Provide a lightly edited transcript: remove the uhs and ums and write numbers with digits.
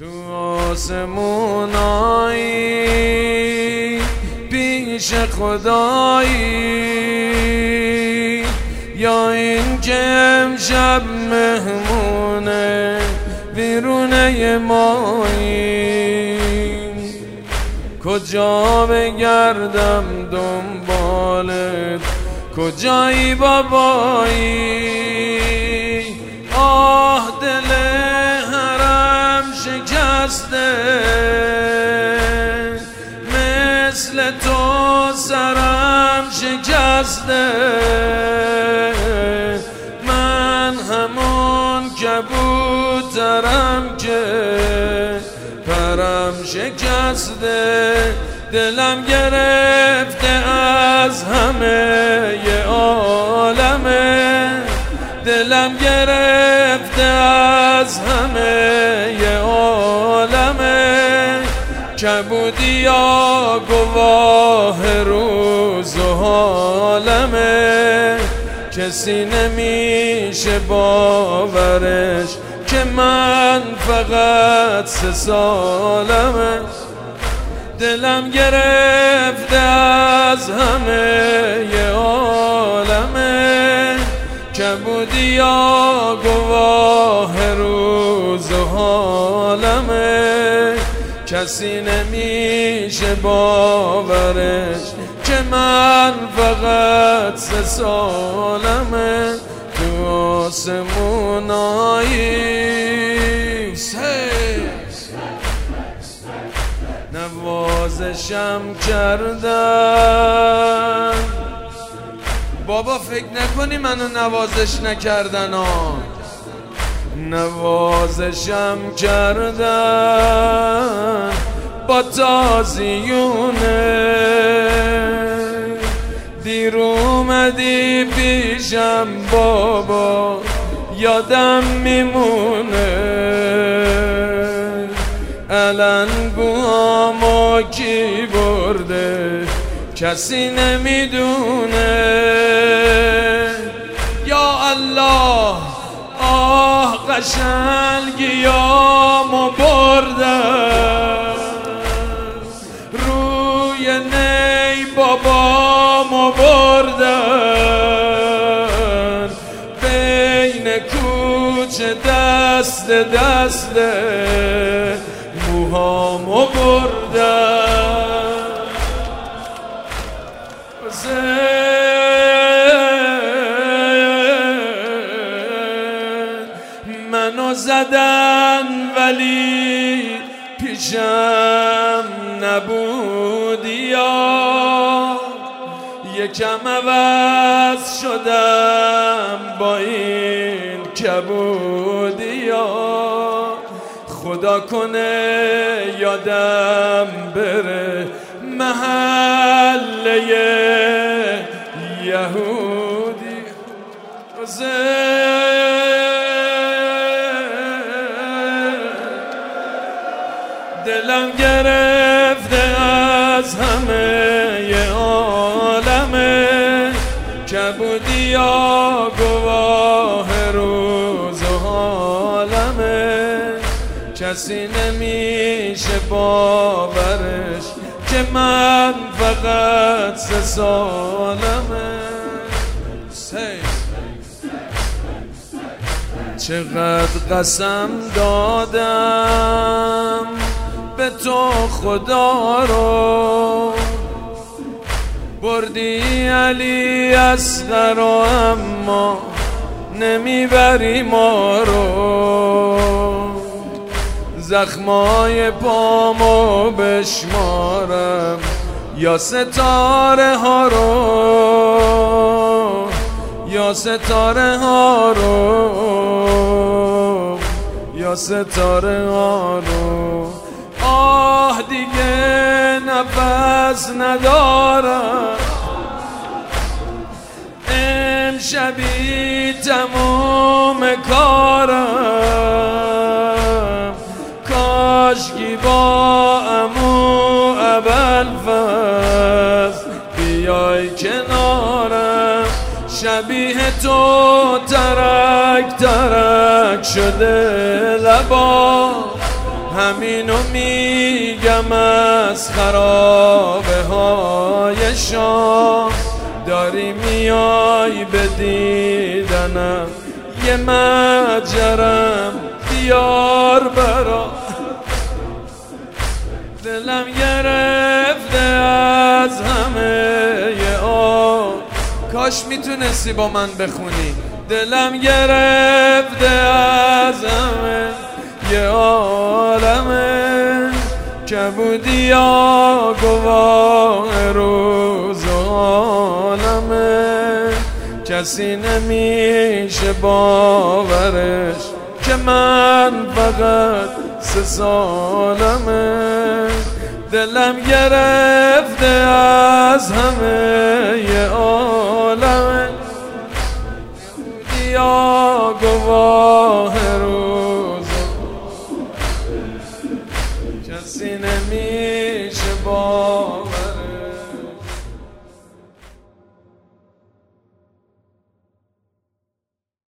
تو آسمونایی پیش خدایی، یا این که امشب مهمونه بیرونه مایی. کجا بگردم دنبالت، کجایی بابایی؟ آه دل حرم شکسته، مثل تو سرم شکسته. من همون کبوترم که پرم شکسته، دلم گرفته از همه ی عالمه، دلم گرفته از همه ی عالمه. کبودیا گواه روز و حالمه، کسی نمیشه باورش که من فقط 3 سالمه. دلم گرفته از همه ی عالمه، کبودیا گواه روز و حالمه. کسی نمیشه باورش که من فقط 3 سالمه. تو آسمونایی نوازشم کردن. بابا فکر نکنی منو نوازش نکردن ها. نوازشم کردن با تازیونه، دیر اومدی پیشم بابا یادم میمونه. الان گوهامو کی برده کسی نمیدونه. یا الله آه قشنگیامو بردن، روی نی بابامو بردن، بین کوچه دست دست موهامو بردن. منو زدن ولی پیشم نبودی، یا یکم عوض شدم با این کبودی. یا خدا کنه یادم بره محله یهودی. دلم گرفته از همه ی عالمه، کبودیا گواه روز و حالمه. کسی نمیشه باورش که من فقط 3 سالمه. چقدر قسم دادم به تو خدا رو، بردی علی اصغر و اما نمیبری ما رو. زخمای پامو بشمارم یا ستاره ها رو، یا ستاره ها رو، یا ستاره ها رو. آه دیگه نفس ندارم، امشبی تموم کارم. کاشکی با عمو ابوالفضل بیای کنارم، شبیه تو ترک ترک شده لبا، همینو میگم از خرابه های شام، داری میای به دیدنم یه مجرم بیار برا. دلم گرفته از همه کاش میتونستی با من بخونی. دلم گرفته از همه یه عالمه که بودی یا گواه روز و عالمه. کسی نمیشه باورش که من فقط 3 سالمه. دلم گرفته از همه یه عالمه یا گواه روز، کسی نمیشه باور